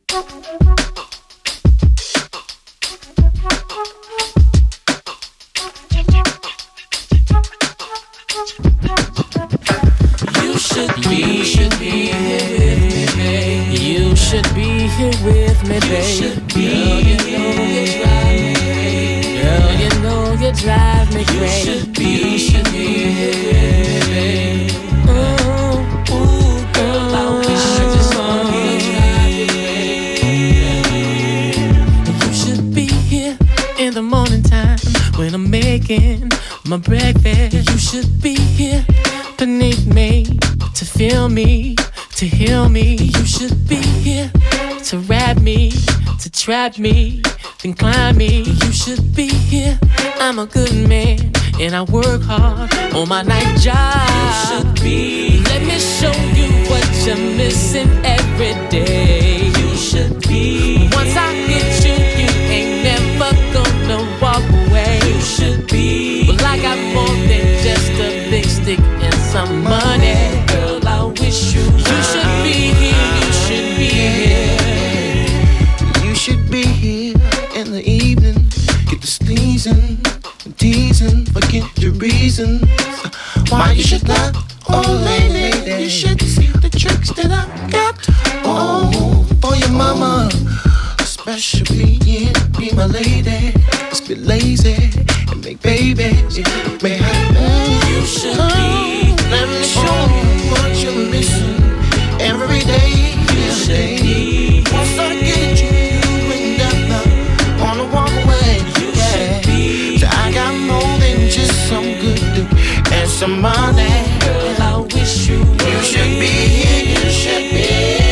My breakfast, you should be here beneath me, to feel me, to heal me. You should be here to wrap me, to trap me, then climb me. You should be here, I'm a good man, and I work hard on my night job. You should be, let me show you what you're missing every day. You should be, once I hit you, you ain't never gonna walk away. You should be, well, I got more than just a big stick and some money. Girl, I wish you should be here, you should be here. You should be here in the evening. Get the sneezing and teasing, forget your reasons why you should not. Oh lady, you should see the tricks that I got. Oh, for your mama, especially, yeah, be my lady. Let's be lazy and make babies. May happen. You should be. Let me show you what you're missing every day. You should be. Once I get you, you ain't never wanna walk away. You should be. So I got more than just some good dick and some money. Girl, I wish you should be here. You should be.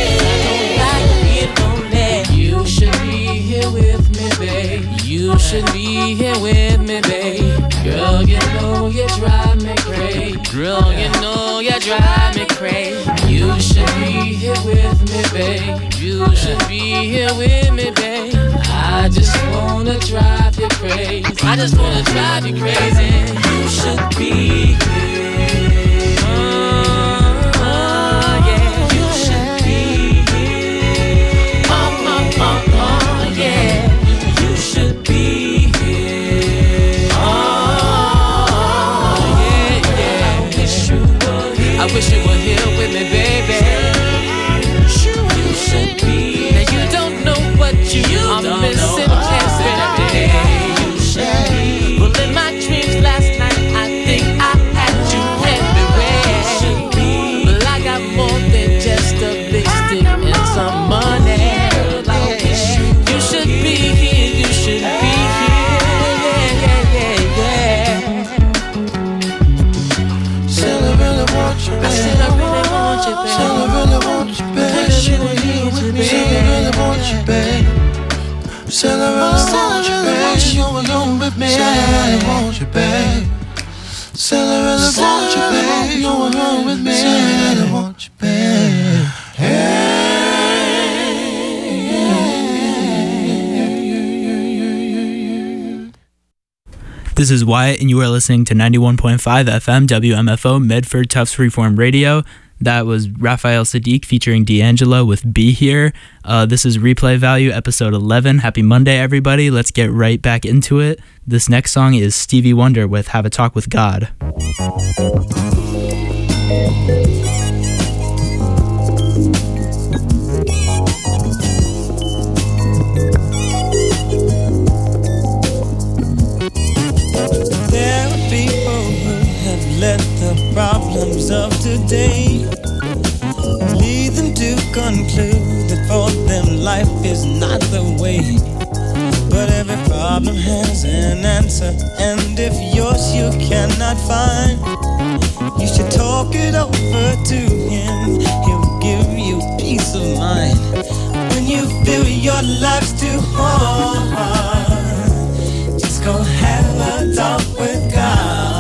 You should be here with me, babe. You should be here with me, babe. Girl, you know you drive me crazy. Girl, you know you drive me crazy. You should be here with me, babe. You should be here with me, babe. I just wanna drive you crazy. I just wanna drive you crazy. You should be here. Yeah. You should be here. Yeah. You should be here. I wish you were here with me, baby. You should be. Now you don't know what you are missing every day. You should be. Well, in my dreams last night, I think I had you everywhere. You should be. But I got more than just a big stick and some money. Girl, I wish you should be here. You should be here. Said I really want you, babe. I said I really want you, babe. Said I really want you, babe. Wish you were here with me. Said I really want you, babe. Said I really want you, babe. Wish you were here with me. Said I really want you, babe. Said I really want you, babe. You were here with me. Said I really want you, babe. Hey. This is Wyatt, and you are listening to 91.5 FM WMFO Medford Tufts Freeform Radio. That was Raphael Sadiq featuring D'Angelo with Be Here. This is Replay Value, episode 11. Happy Monday, everybody. Let's get right back into it. This next song is Stevie Wonder with Have a Talk with God. Let the problems of today lead them to conclude that for them life is not the way. But every problem has an answer, and if yours you cannot find, you should talk it over to him. He'll give you peace of mind. When you feel your life's too hard, just go have a talk with God.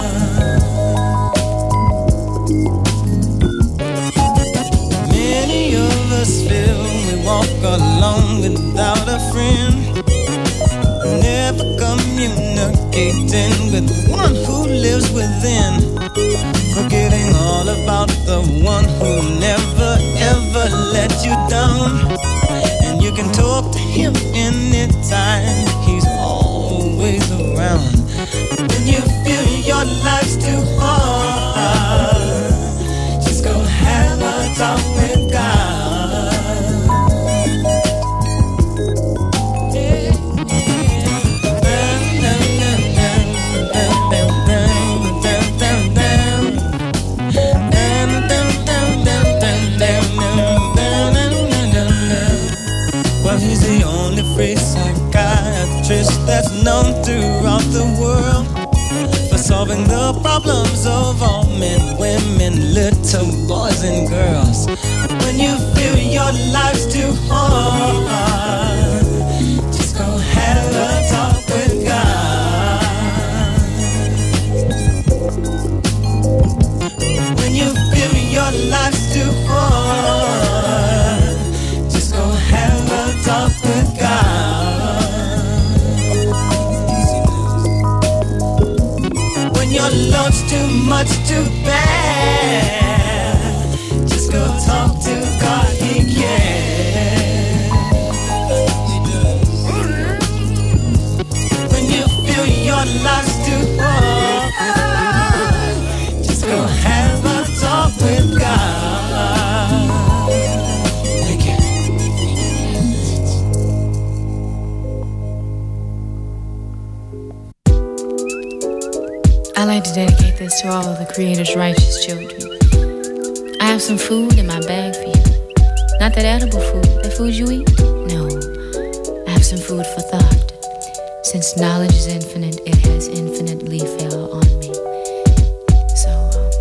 Feel we walk along without a friend, never communicating with the one who lives within, forgetting all about the one who never ever let you down, talk to him anytime. He's always around. When you feel your life's too hard, just go have a talk with God. Well, he's the only free psychiatrist that's known throughout the world for solving the problems of all men, women, little boys and girls. When you feel your life's too hard, just go have a talk with God. When you feel your life's too hard, just go have a talk with God. When your love's too much, too bad, just go talk to God, He cares. When you feel your life's too hard, just go have a talk with God. Thank you. I like to dedicate this to all of the Creator's righteous children. I have some food in my bag for you. Not that edible food, that food you eat. No, I have some food for thought. Since knowledge is infinite, it has infinitely fell on me. So,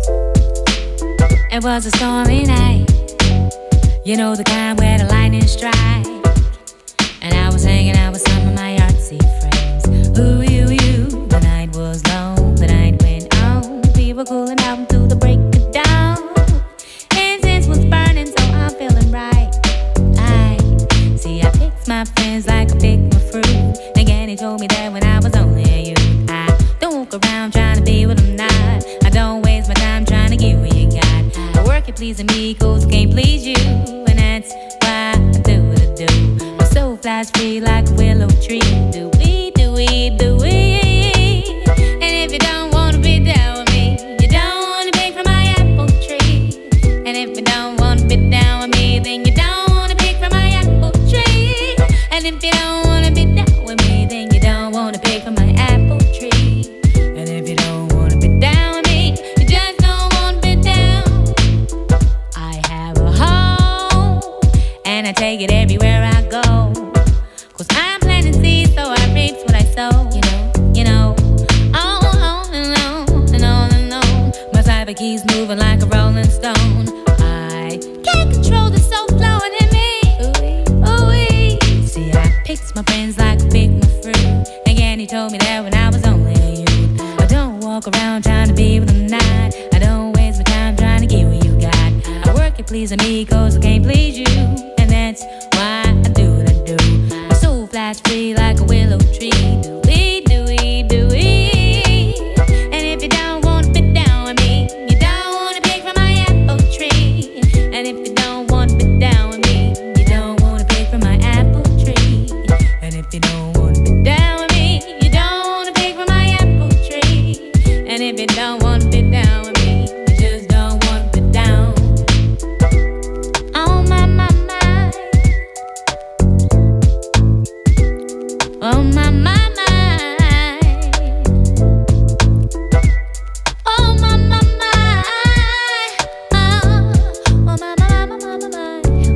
it was a stormy night. You know the kind where the lightning strikes. And I was hanging out with some of my artsy friends. Ooh, you, the night was long, the night went on. We were cooling out until the break of dawn. Incense was burning, so I'm feeling right. I picked my friends like I picked my fruit. Again, he told me that when I was only a youth, I don't walk around trying to be what I'm not. I don't waste my time trying to get what you got. I work at pleasing me, cause I can't please you. And that's why I do what I do. My soul flies free like a willow tree. Do we, do we, do we? And if you don't wanna be down with me, you don't wanna pick from my apple tree. And if you don't wanna be down with me, then you don't wanna pick from my apple tree. And if you don't wanna be down with me, then you don't wanna pick from my apple tree. And if you don't wanna be down with me, you just don't wanna be down. I have a home, and I take it everywhere I go. Cause I'm planting seeds, so I reap what I sow. You know, on and on and on and on. My cyber keys moving like a rolling stone. I can't control the soul flowing in me. Ooh-wee. See, I picked my friends like I picked my fruit. Again, he told me that when I was only a youth. I don't walk around trying to be what I'm not. I don't waste my time trying to get what you got. I work at pleasing me, cause I can't please you. And that's why I do what I do. My soul flies free like a willow tree. Do we, do we, do we? And if you don't wanna be down with me, you don't wanna pick from my apple tree. And if you don't wanna be down with me, you don't wanna pick from my apple tree. And if you don't wanna be down with me, you don't wanna pick from my apple tree. And if you don't wanna be down with me, you just don't wanna be down. Oh my, my, my. Oh my, my, my. Oh my, my, my. Oh my, my, my, my, my, my.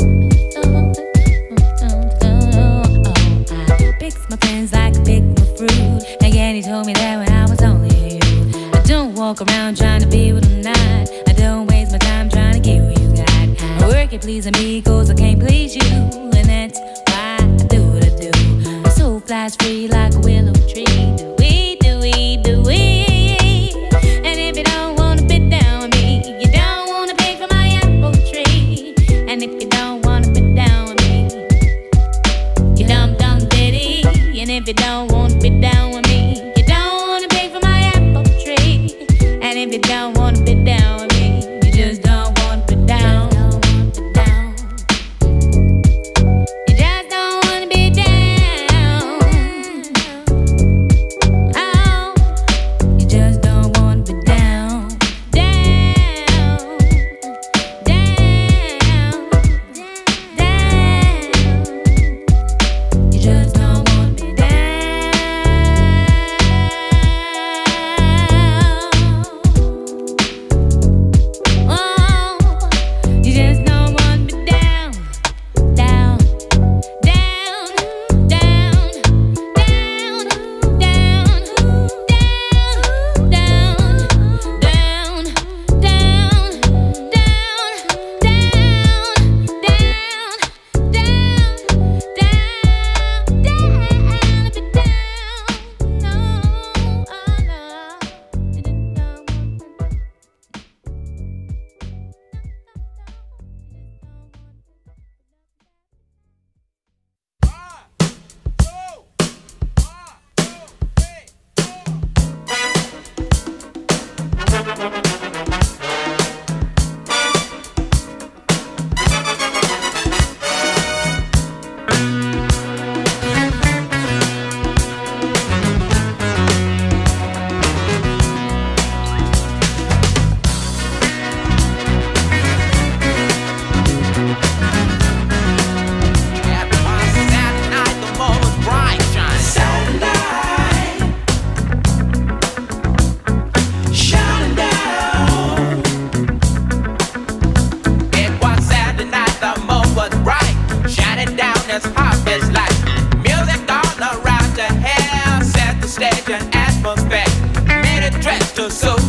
I picked my friends like I picked my fruit. Again, he told me that when I was only a youth. I don't walk around trying to be what I'm not. I don't waste my time trying to get what you got. I work at pleasing me, cause I can't please you. And that's why I do what I do. My soul flies free like a willow tree. Do we, do we, do we? And if you don't wanna be down with me, you don't wanna pick from my apple tree. And if you don't wanna be down with me, you dumb dumb ditty. And if you don't wanna be down with me, you don't wanna pick from my apple tree. And if you don't wanna be down with me, you just don't wanna be down. You just don't wanna be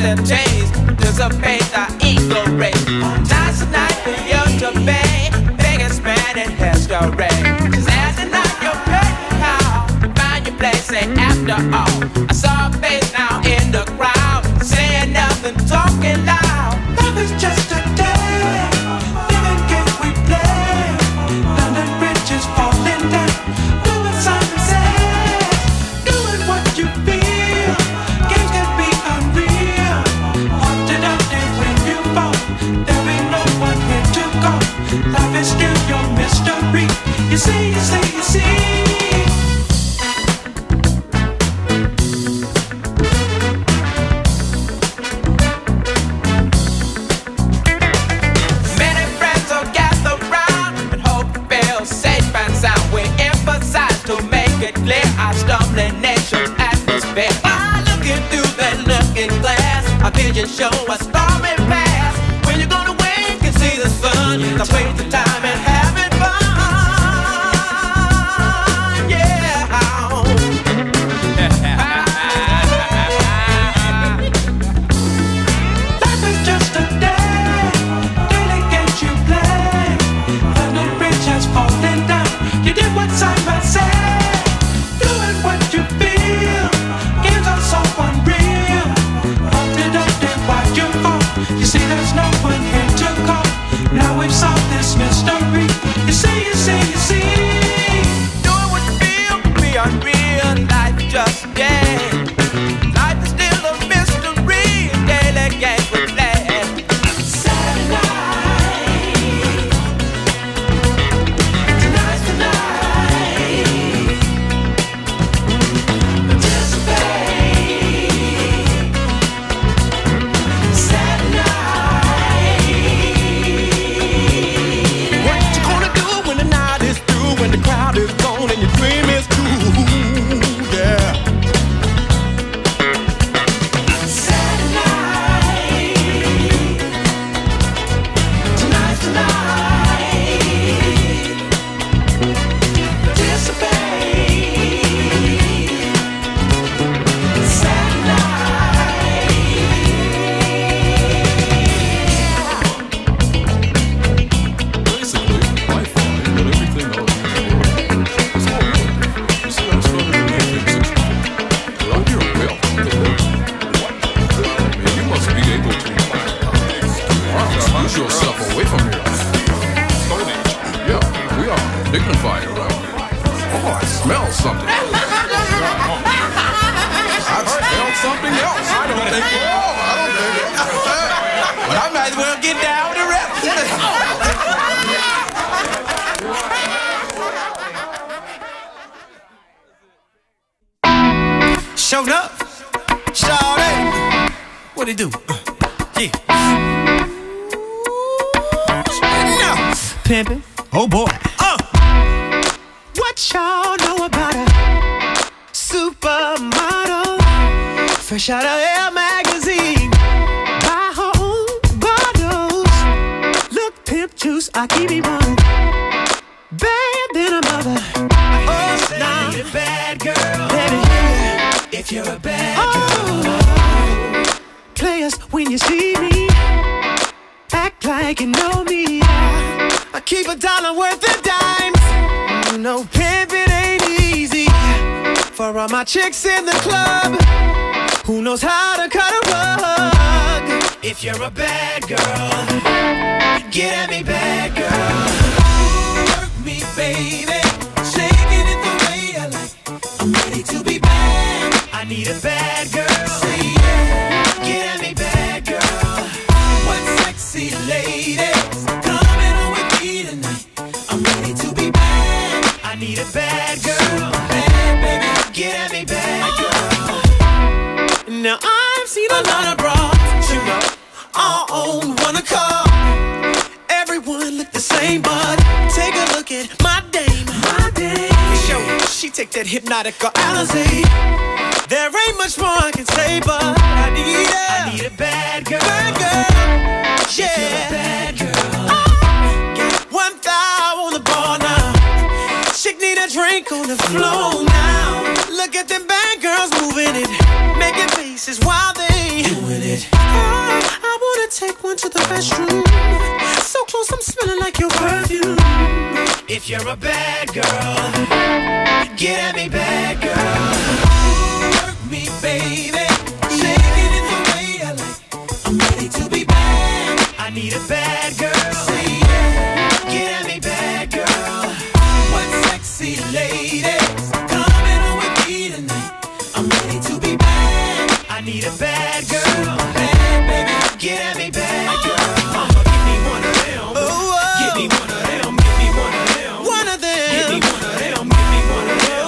their taste, dissipate the ego race. Tonight's the night for you to pay, biggest man in history. Just asking out your curtain call, find your place, say after all. I saw a face now in the crowd, saying nothing, talking loud. Love is just a day, living game we play. London bridges falling down, doing Simon says, doing what you feel. Games can be unreal. What did I do when you fall? There ain't no one here to call. Life is still your mystery. You see, you see, you see. Our stumbling nation's atmosphere. By looking through that looking glass, our vision show a stormy past. When you're gonna wake and see the sun, let's waste the time and having fun. Yeah. Life is just a day, daily games you play. London Bridge has fallen down. You did what Simon said. What you feel, games are so unreal. Up did up, then why'd you fall? You see, there's no one here to call. Now we've solved this mystery. You see, you see, you see. Doing what you feel can be unreal. Life just a game. Life is still a mystery. Daily games we play. Saturday night, tonight's the night. Showed up, shawty. What it do? Yeah. Now, pimpin'. Oh boy. What y'all know about a supermodel? Fresh out of Elle magazine. Buy her own bottles. Look, pimp juice, I keep it running. Bad than a mother. Oh, nah. Need a bad girl. Baby, if you're a bad girl. Players, when you see me, act like you know me. I keep $1 worth of dimes. You know, pimpin' ain't easy. For all my chicks in the club, who knows how to cut a rug? If you're a bad girl, get at me, bad girl. Work me, baby, shaking it the way I like. I'm ready to be bad. I need a bad girl. Say yeah, get at me, bad girl. What sexy ladies coming on with me tonight? I'm ready to be bad. I need a bad girl. Bad baby, get at me, bad girl. Now I've seen a lot of bras, you know, all on one accord. Everyone look the same, but take a look at my dame. My dame. Show she take that hypnotic Alizé. There ain't much more I can say, but I need a bad girl. Bad girl. Yeah. If you're a bad girl. Got one thigh on the bar now. Chick need a drink on the floor now. Look get them bad girls moving it, making faces while they doing it. I wanna take one to the restroom. So close, I'm smelling like your perfume. If you're a bad girl, get at me, bad girl. Work me, baby. Shake it the way I like. I'm ready to be bad. I need a bad girl. Say yeah. Get at me, bad girl. What sexy ladies coming on with me tonight? I'm ready to be bad. I need a bad girl. Bad baby, get at me, bad girl. Mama, give me one of them. Give me one of them. Give me one of them. One of them. Give me one of them. Give me one of them.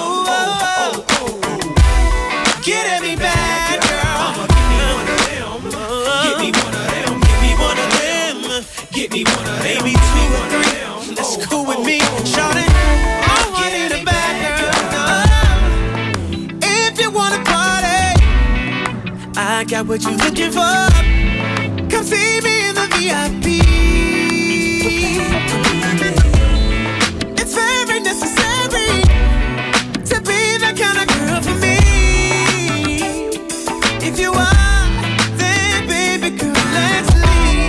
Get at me, bad girl. Mama, give me one of them. Give me one of them. Give me one of them. Give me one of them. Maybe two or three. That's cool with me. Shout it. I need a bad girl. If you wanna party, I got what you're looking for. Come see me in the VIP. It's very necessary to be the kind of girl for me. If you are, then baby girl, let's leave.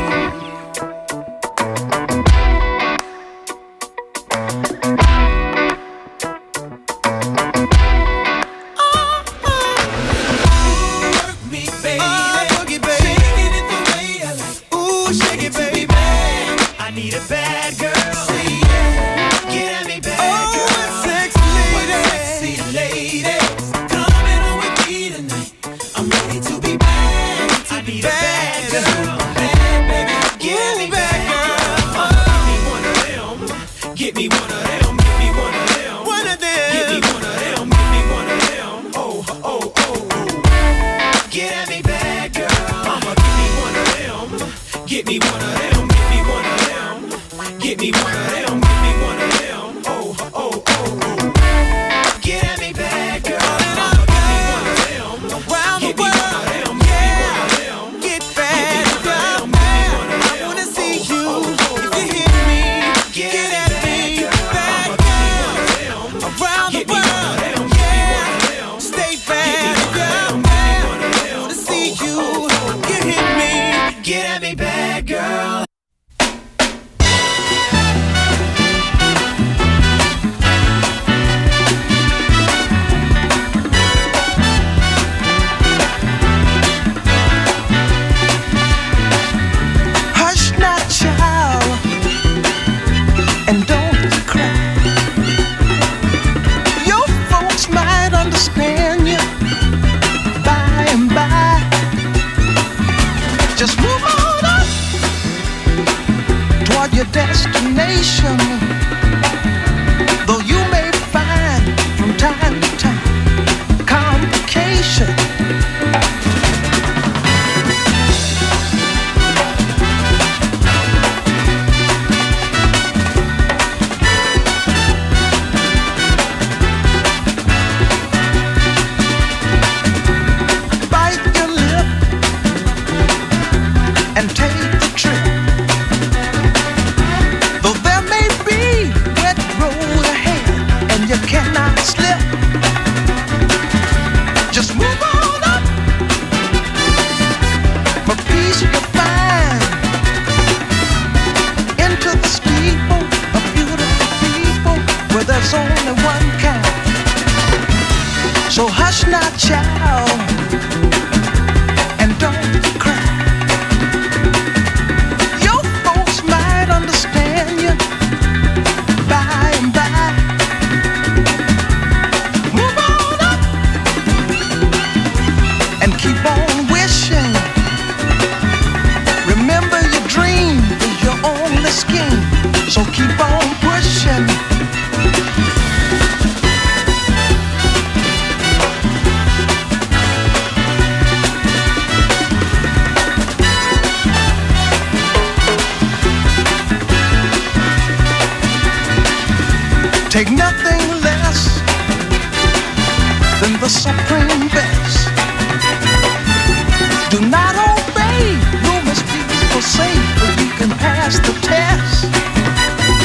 Work me, baby. Boogie, baby. Shake it the way I like. Ooh, shake it, baby. I need a bad girl. Say yeah. Get at me, bad girl. What sexy ladies coming on with me tonight? I'm ready to be bad. I need a bad girl. Bad baby, get me, bad girl. Give me one of them. Give me one of them. Give me one of them. One of them. Give me one of them. Give me one of them. Oh, oh, oh, oh. Get at me, bad girl. Mama, give me one of them. Give me one of them. Give me one of them. Give me one of them. Give me one of them. Oh, oh, oh, oh. Get at me, bad girl. Mama, give me one of them. Around the world, yeah. Get bad, girl. I wanna see you. If you hear me, get at me, bad girl. Around the world, yeah. Stay bad, girl. I wanna see you. You hear me, get at me, bad girl. Hush now, child, and don't cry. Your folks might understand you by and by. Just move on up toward your destination. Though you may find from time to time complication. Bite your lip and take the trip. Though there may be wet road ahead and you cannot slip, just move on up. For peace you find into the steeple of beautiful people where there's only one kind. So hush now, child, and don't cry. Your folks might understand you by and by. Move on up and keep on wishing. Remember your dream is your only scheme. So keep on pushing. Take nothing less than the supreme best. Do not obey rumors people say, but you can pass the test.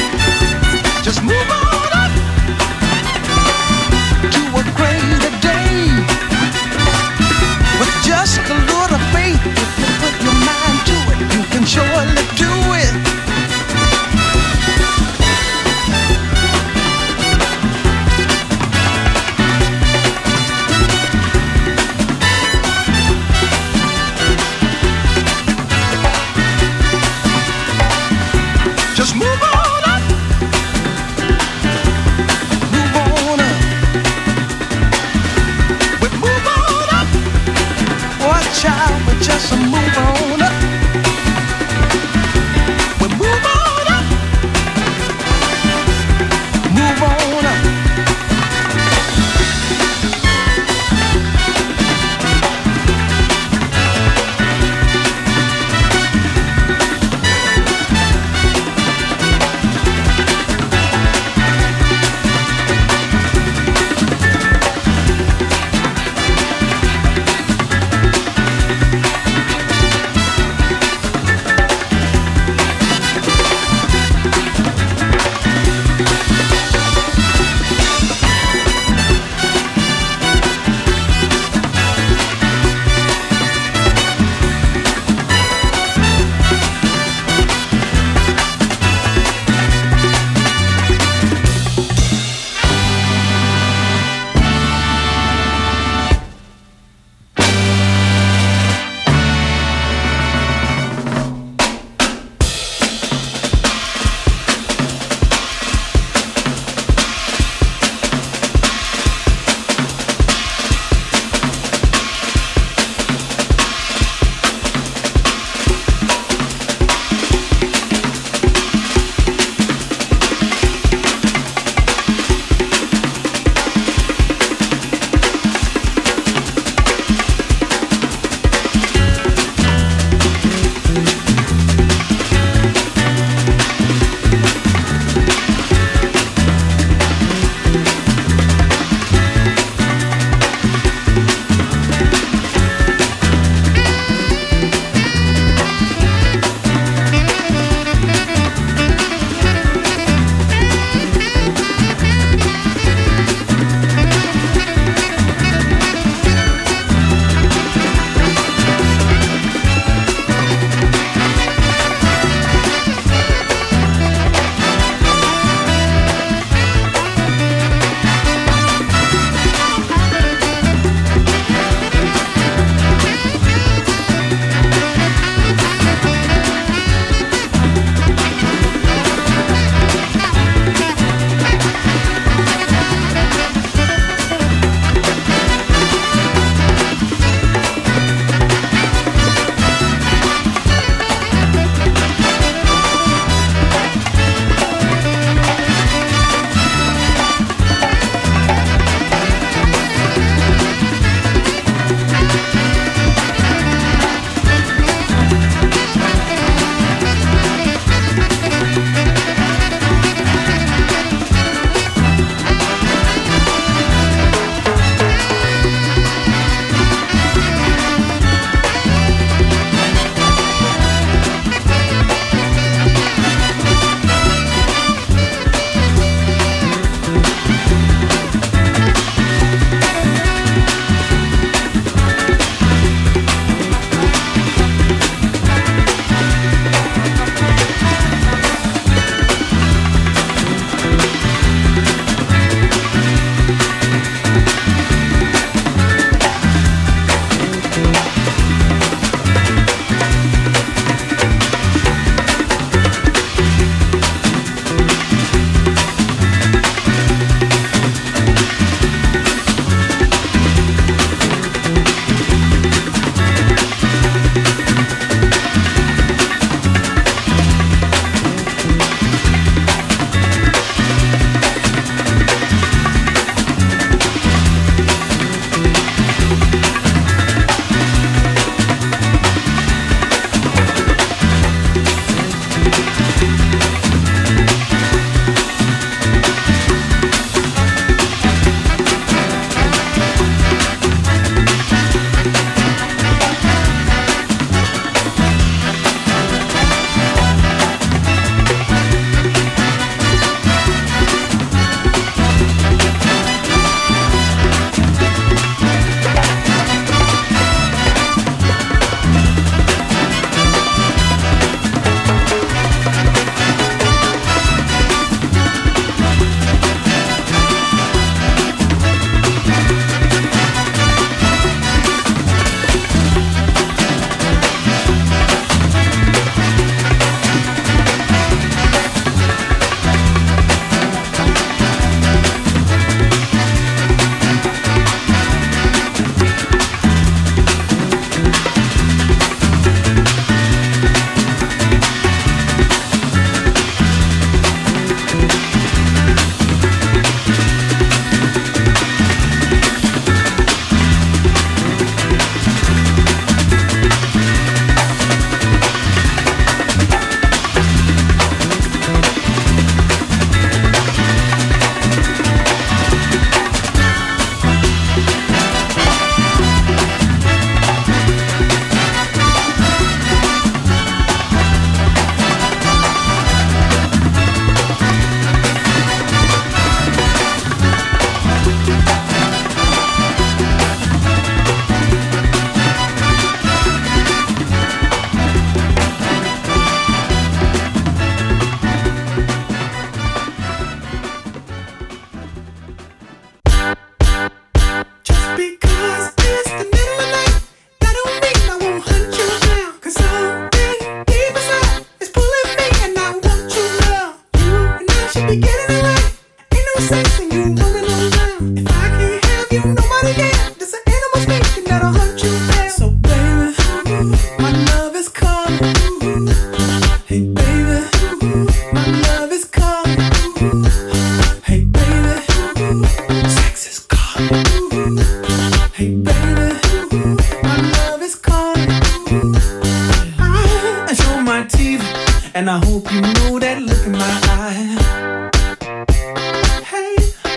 Just move on up to a greater day. no sense in you rolling on down. If I can't have you, nobody can. There's an animal speaking that'll hunt you down. So baby, my love is calling. Hey baby, my love is calling. Hey baby, sex is calling. Hey baby, my love is calling. I show my teeth, and I hope you know that look in my eye. Hey,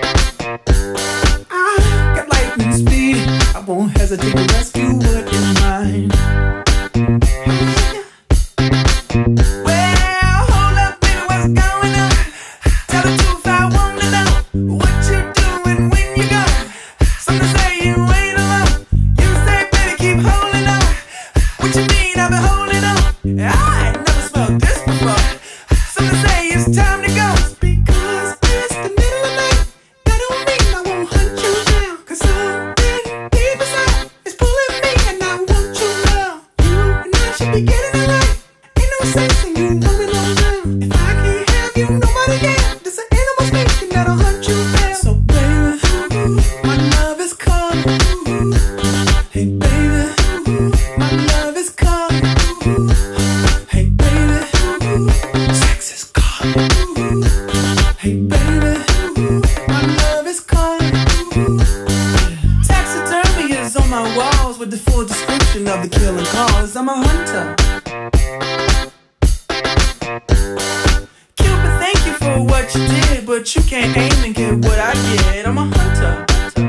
I got lightning speed. I won't hesitate to rescue what is mine. Hey. Well, hold up, baby, what's going on? Tell the truth, I wanna know what you doing when you go. Some say you ain't alone. You say, baby, keep holding on. What you mean I've been holding on? I ain't never smelled this before. Some say it's time to go. Because it's the middle of the night, that don't mean I won't hunt you down. Cause something deep inside is pulling me, and I want you now. You and I should be getting it right. Ain't no sense in you rolling on down. If I can't have you, nobody can. There's an animal speaking that'll hunt you down. So baby, my love is calling. Hey baby, my love is calling. Hey baby, sex is calling. Hey baby, my love is calling. Taxidermy is on my walls with the full description of the killing cause. I'm a hunter. Cupid, thank you for what you did, but you can't aim and get what I get. I'm a hunter.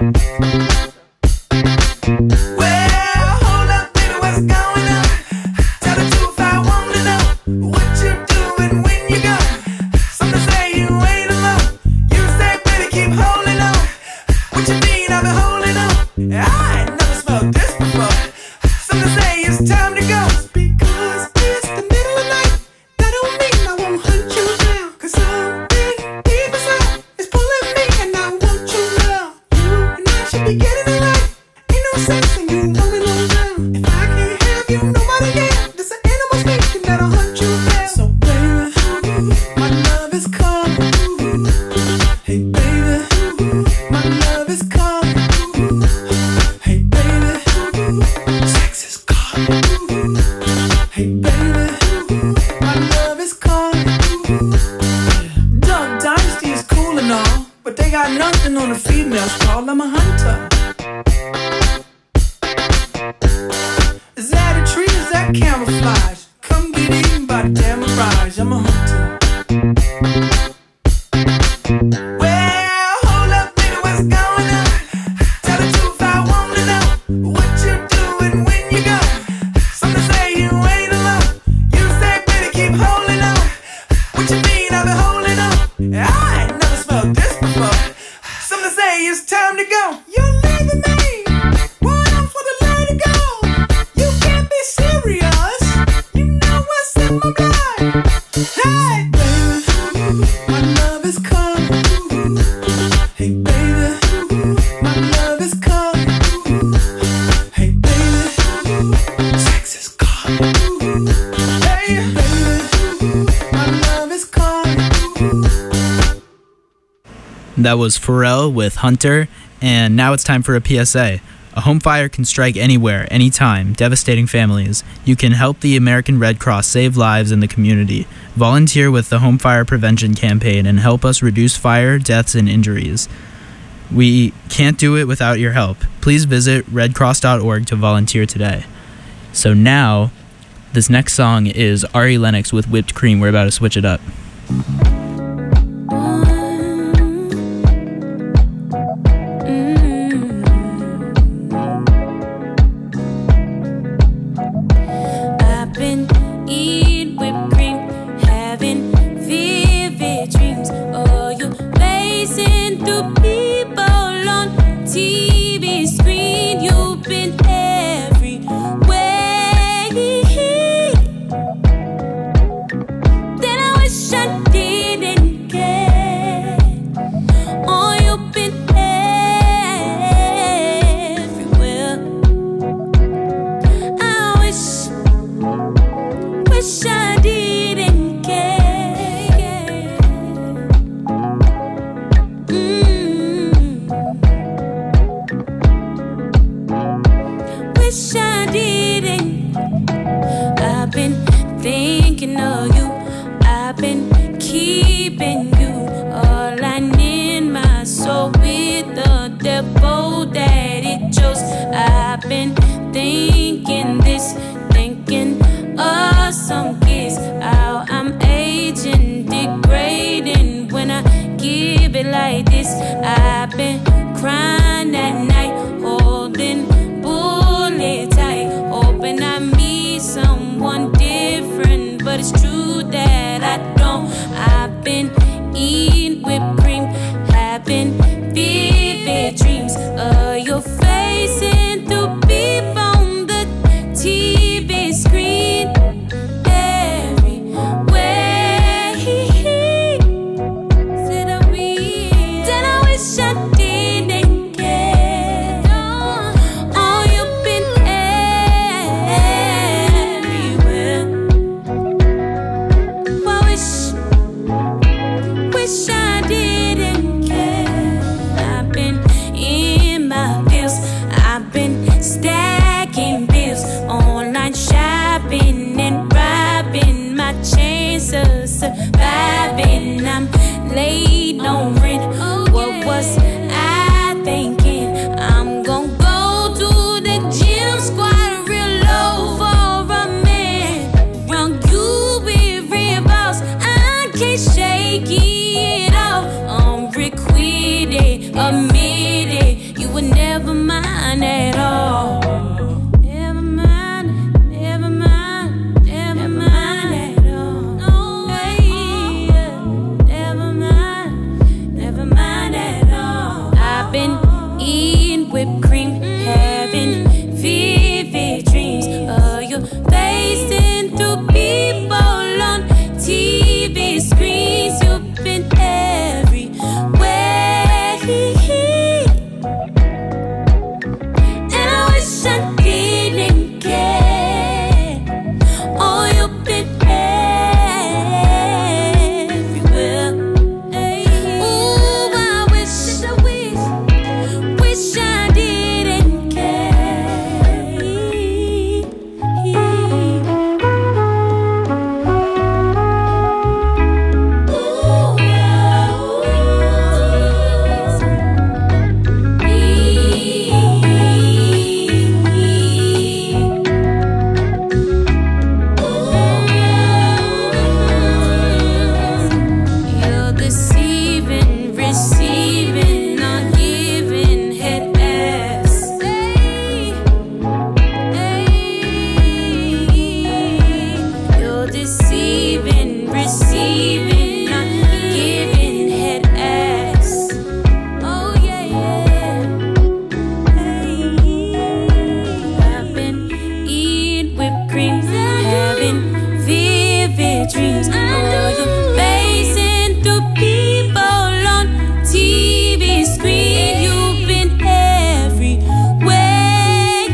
Well, hold up, baby, what's going on? Tell the truth, I wanna know what you doing when you go. Some say you ain't alone. You say, baby, keep holding on. What you mean I've been holding on? I ain't never smelled this before. Some say it's time to go. Because it's the middle of the night, that don't mean I won't hunt you down. Cause something deep inside is pulling me, and I want you now. You and I should be getting it right. Ain't no sense in you rolling on down. If I can't have you, nobody can. There's an animal speaking that'll hunt you down. So baby, my love is calling. Hey baby, my love is calling. Hey baby, sex is calling. Hey baby, my love is calling. Duck Dynasty is cool and all, but they got nothing on the females called. I'm a hunter. Is that a tree? Is that camouflage? Come get eaten by the damn mirage. I'm a hunter. Well, hold up, baby, what's going on? Tell the truth, I wanna know what you doing when you go. Some say you ain't alone. You say, baby, keep holding on. What you mean I've been holding on? I ain't never smelled this before. Some say it's time to go. You're leaving me. What else would I let it go? You can't be serious. You know what's in my blood. Hey, baby, my love is calling. Hey, baby, my love is calling. Hey, baby, sex is calling. Hey, baby, my love is calling. That was Pharrell with Hunter, and now it's time for a PSA. A home fire can strike anywhere, anytime, devastating families. You can help the American Red Cross save lives in the community. Volunteer with the Home Fire Prevention Campaign and help us reduce fire, deaths, and injuries. We can't do it without your help. Please visit redcross.org to volunteer today. So now, this next song is Ari Lennox with Whipped Cream. We're about to switch it up. I've been eating whipped cream, having vivid dreams. Oh, you're pacing through people on TV screen. You've been everywhere. Then I wish I didn't care. Oh, you've been everywhere. I wish I didn't care. face. I've been crying at night, holding bullet tight, hoping I meet someone different, but it's true that I don't. I've been eating whipped cream, having vivid dreams of your face and through people on the TV screen. Everywhere said I wish I didn't care. Oh, you've been everywhere. Well, wish I didn't care. I've been in my feels. I've been stacking bills, online shopping and robbing my chance of surviving. I'm late on rent. What was I thinking? I'm gonna go to the gym, squat real low for a man. Wrong, you be real boss. I can't shake it off. Requited, admit it. You would never mind at all. Never mind, never mind, never mind at all. No way, never mind, never mind at all. I've been eating whipped cream, having vivid dreams of your face and through people on TV screens. You've been everywhere, and I wish I didn't care. Oh, you've been everywhere. Ooh, I wish I didn't care. You're deceiving, receiving, not giving head ass. You're deceiving, receiving, not giving head ass. Oh yeah, yeah. I've been eating whipped cream, having vivid dreams of your face and through people on TV screen. You've been everywhere,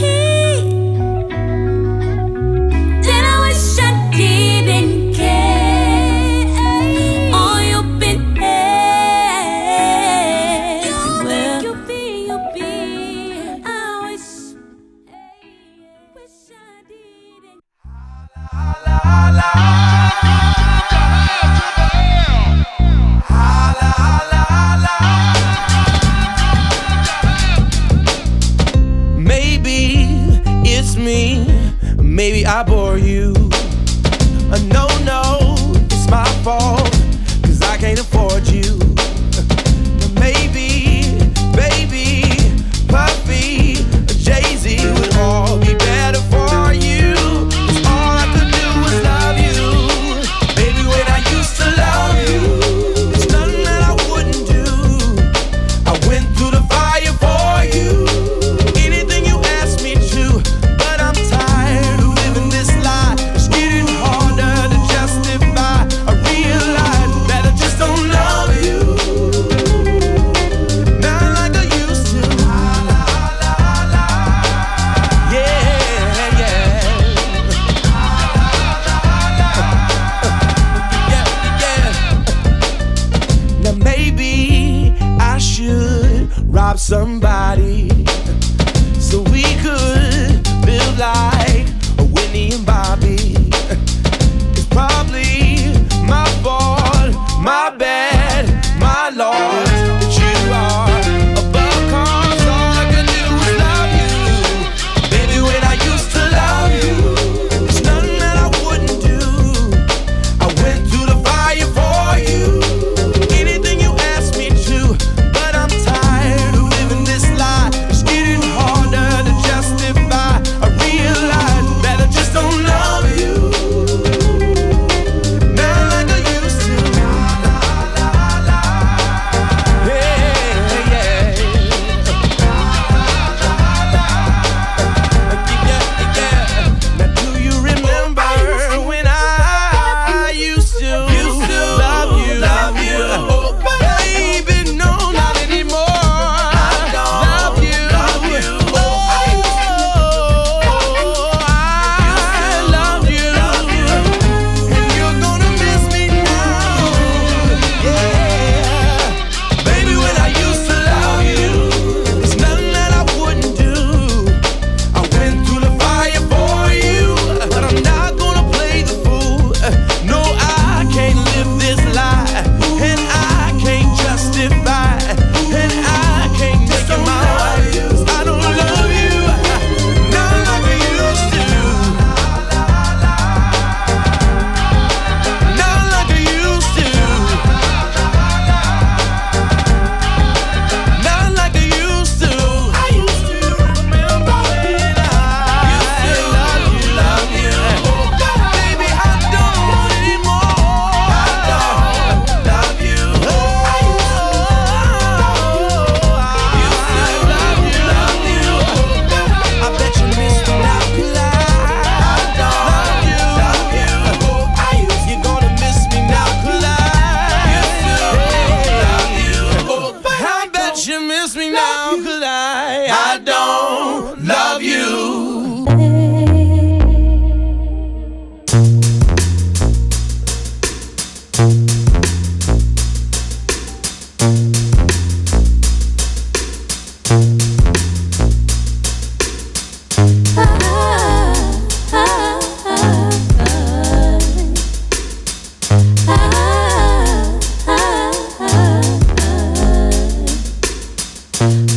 and I wish I didn't care. Oh, you've been everywhere. You've been. I wish I didn't. Maybe it's me, maybe I bore you. No, it's my fault, 'cause I can't afford you. Maybe, baby, Puffy, Jay-Z would all be better for you. 'Cause all I could do was love you. Baby, when I used to love you, there's nothing that I wouldn't do. I went through the fire for you. Anything you asked me to, but I'm tired of living this lie. It's getting harder to justify. I realize that I just don't love you, not like I used to. Yeah, yeah. Now maybe I should rob somebody so we could live like Whitney and Bobby. It's probably my fault, my bad, my loss that you are above, 'cause all I could do was love you. Baby, when I used to love you, there's nothing that I wouldn't do. I went through the fire for you. Anything you asked me to,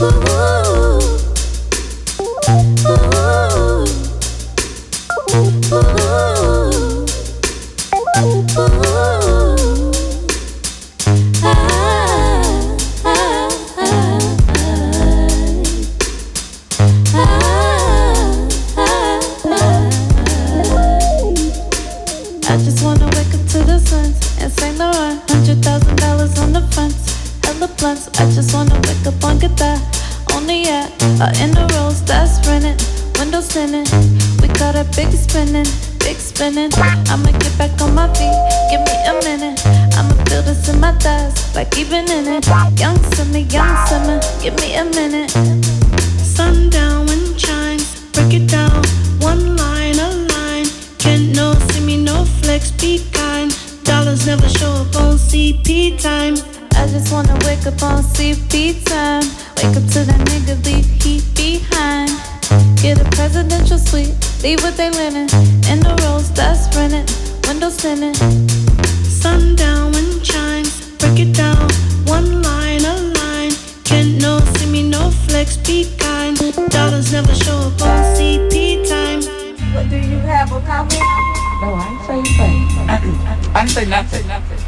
I just wanna wake up to the suns and Saint Laurent, $100,000 on the fronts, hella blunts. I just wanna wake up on guitar, on the yacht, or in the rolls that's rented, windows tinted. We got a big spinning, big spinning. I'ma get back on my feet, give me a minute. I'ma feel this in my thighs, like even in it. Young summer, give me a minute. Sundown, wind chimes, break it down, one line, a line. Can't no see me, no flex, be kind. Dollars never show up on CP time. I just wanna wake up on CP time. Wake up to that nigga, leave heat behind. Get a presidential suite, leave with they linen. In the rolls that's rented, windows tinted. Sundown, wind chimes, break it down, one line, a line. Can't no see me, no flex, be kind. Dollars never show up on CP time. What do you have a comment? No, I ain't say anything. I didn't say nothing.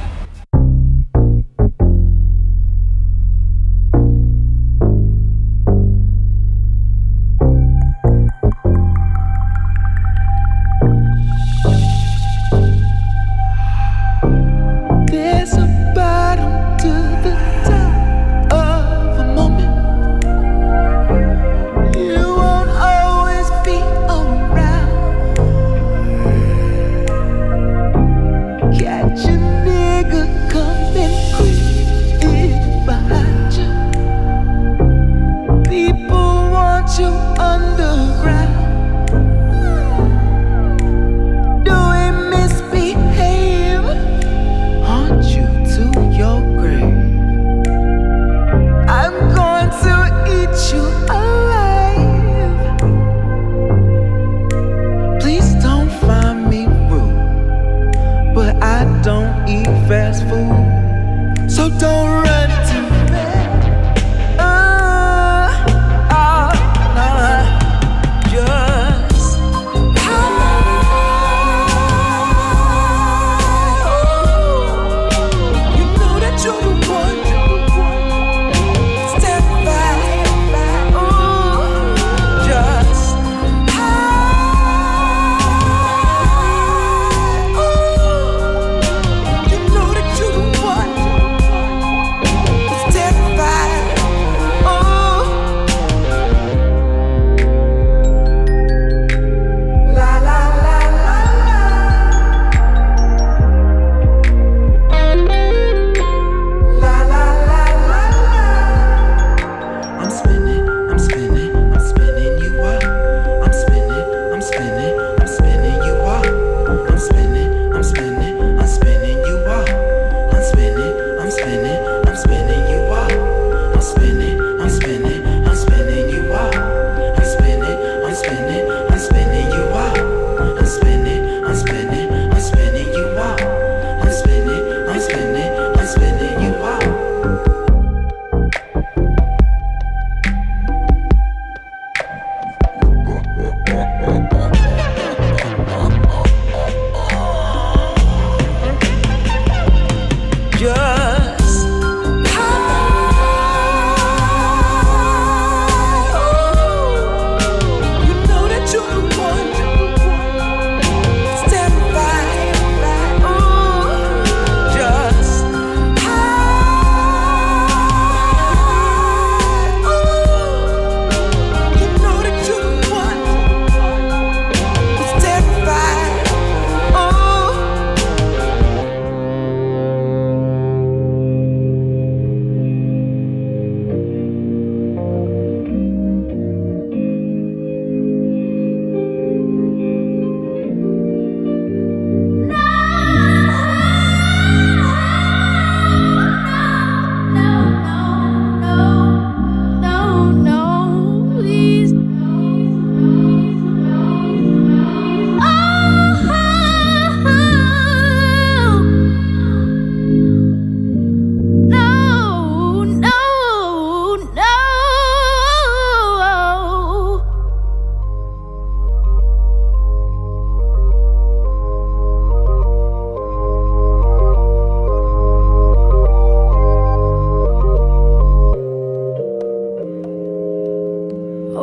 There's a bottom to the top of a moment. You won't always be around. Catching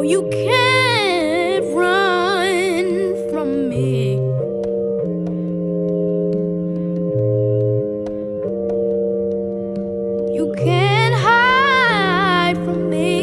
you can't run from me. You can't hide from me.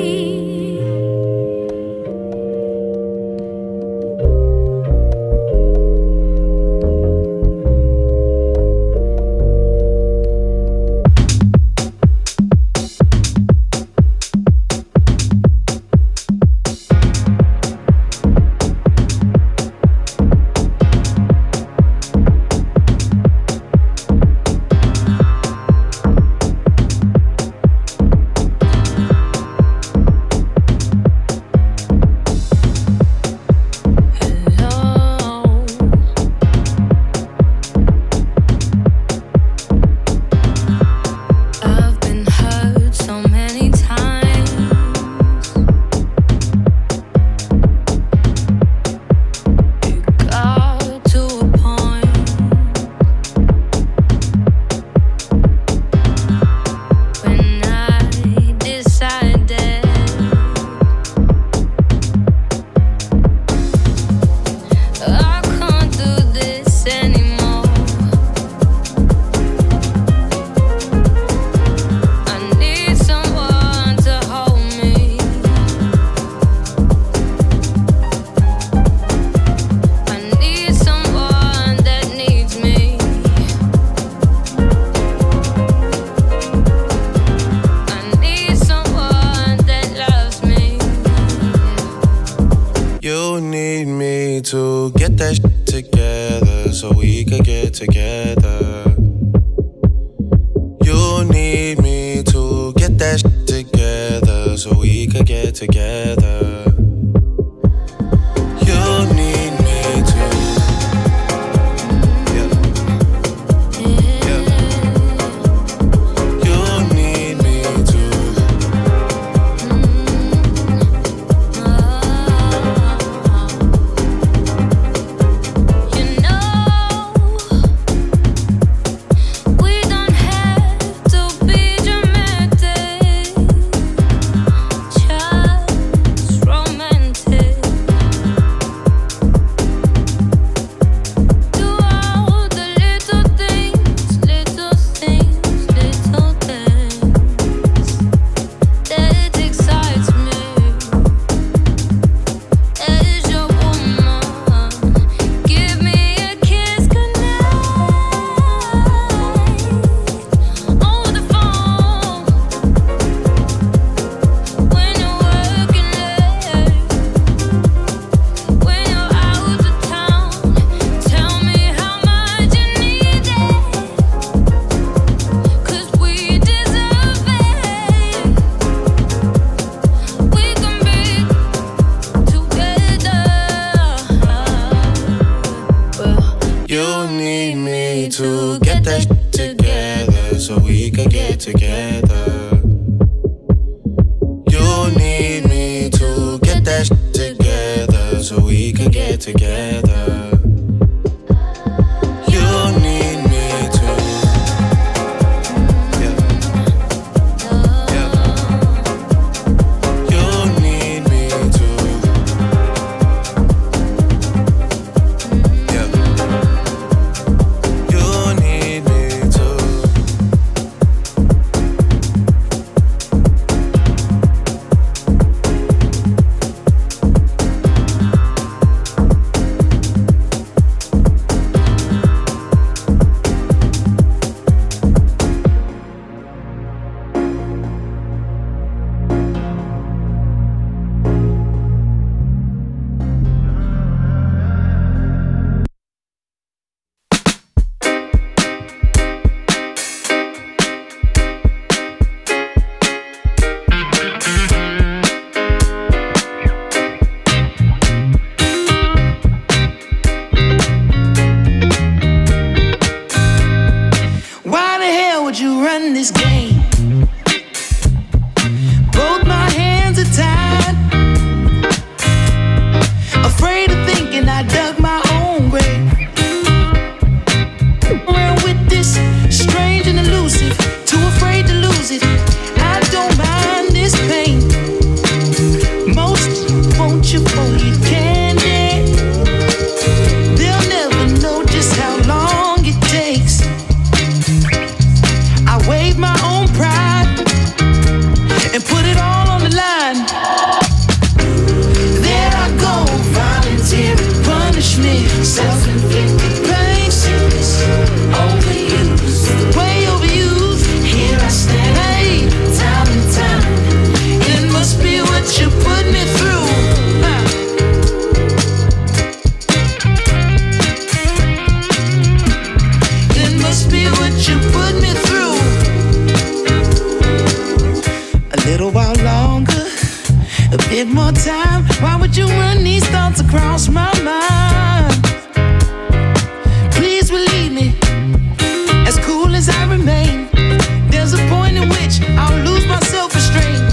little while longer, a bit more time. Why would you run these thoughts across my mind? Please believe me, as cool as I remain, there's a point in which I'll lose my self-restraint.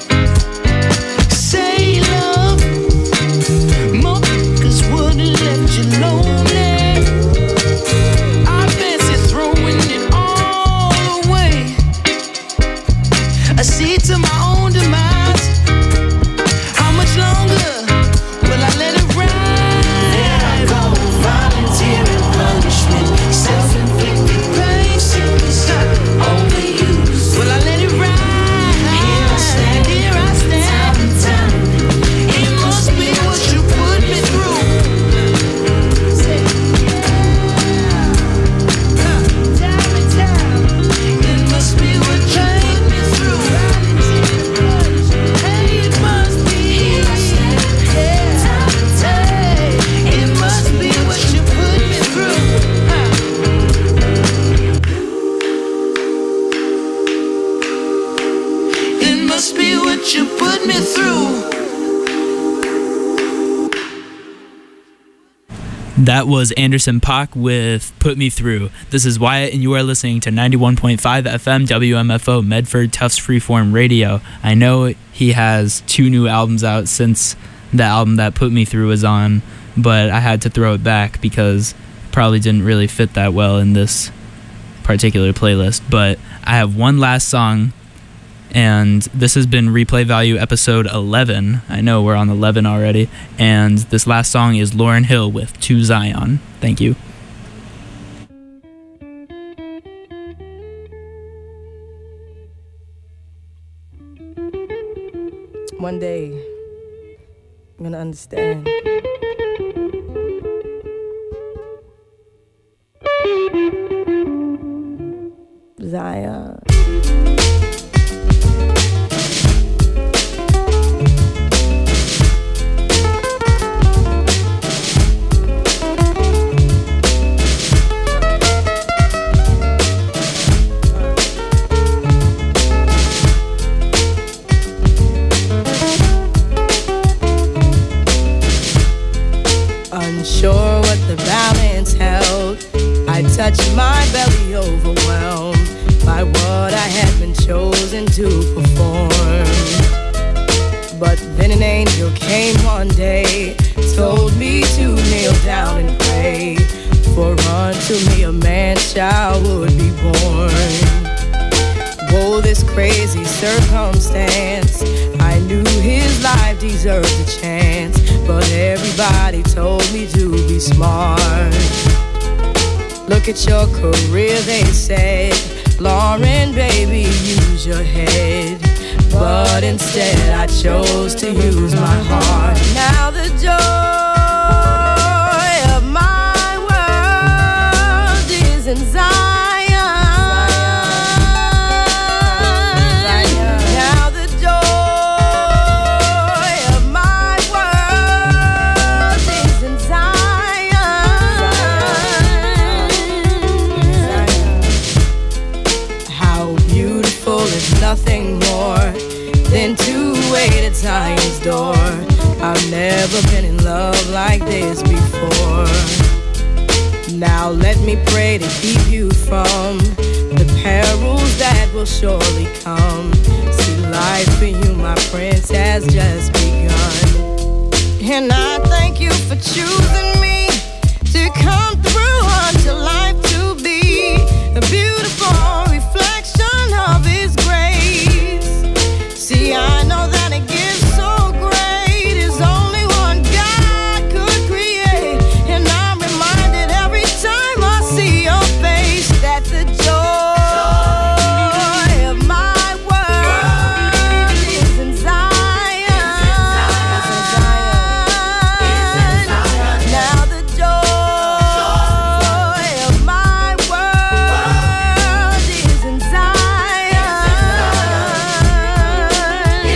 Say love, more cause wouldn't let you lonely. I fancy throwing it all away. I see to my own demise. How much longer will I let it ride? There I go, volunteering punishment, self-inflicted pain, sickness, overused. Will I let it ride? Here I stand, time and time. It must be what you put me through. Time and time. It must be what you put me through. Hey, it must be. Here I stand, time and time. It must be what you put me through. It must be what you put me through. That was Anderson .Paak with Put Me Through. This is Wyatt, and you are listening to 91.5 FM WMFO Medford Tufts Freeform Radio. I know he has 2 new albums out since the album that Put Me Through was on, but I had to throw it back because it probably didn't really fit that well in this particular playlist. But I have one last song, and this has been Replay Value episode 11. I know we're on 11 already. And this last song is Lauryn Hill with To Zion. Thank you. One day, I'm gonna understand. Zion. Unsure what the balance held, I touched my belly, overwhelmed by what I had been chosen to perform. But then an angel came one day, told me to kneel down and pray, for unto me a man-child would be born. Whoa, this crazy circumstance, I knew his life deserved a chance, but everybody told me to be smart. Look at your career, they said, Lauryn, baby, use your head. But instead I chose to use my heart. Now the joy of my world is in Zion. Now the joy of my world is in Zion. How beautiful is nothing more than to wait at Zion's door. I've never been in love like this before. Now let me pray to keep you from the perils that will surely come. See, life for you, my prince, has just begun. And I thank you for choosing me to come through unto life to be a beautiful reflection of his grace. See, I know that a gift so great is only one God could create. And I'm reminded every time I see your face that the joy of my world is in Zion. Now the joy of my world is in Zion.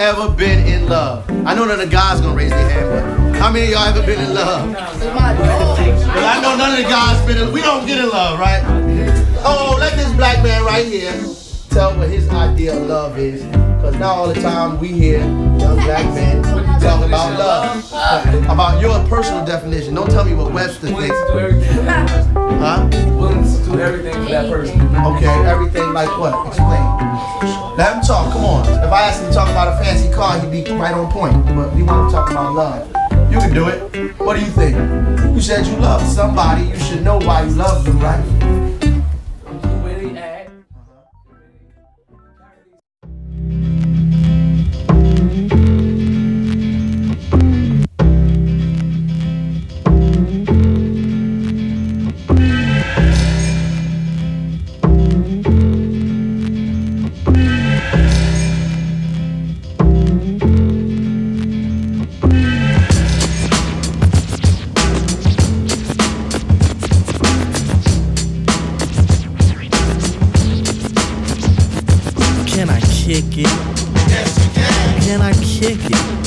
ever been in love? I know none of the guys gonna raise their hand, but how many of y'all ever been in love? Well, I know none of the guys been in. We don't get in love, right? Oh, let this black man right here tell what his idea of love is. Because now all the time we hear young black men talk about love. About your personal definition. Don't tell me what Webster thinks. Huh? Willing to do everything for that person. Okay, everything like what? Explain. Let him talk, come on. If I asked him to talk about a fancy car, he'd be right on point. But we want to talk about love. You can do it. What do you think? You said you love somebody, you should know why you love them, right?